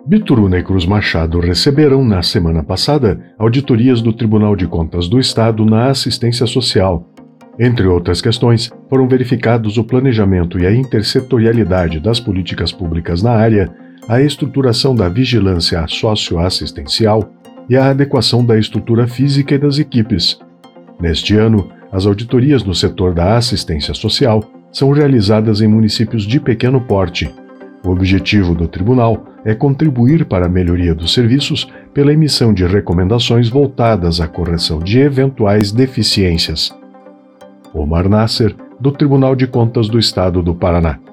Bituruna e Cruz Machado receberam, na semana passada, auditorias do Tribunal de Contas do Estado na assistência social. Entre outras questões, foram verificados o planejamento e a intersetorialidade das políticas públicas na área, a estruturação da vigilância socioassistencial e a adequação da estrutura física e das equipes. Neste ano, as auditorias no setor da assistência social são realizadas em municípios de pequeno porte. O objetivo do tribunal é contribuir para a melhoria dos serviços pela emissão de recomendações voltadas à correção de eventuais deficiências. Omar Nasser, do Tribunal de Contas do Estado do Paraná.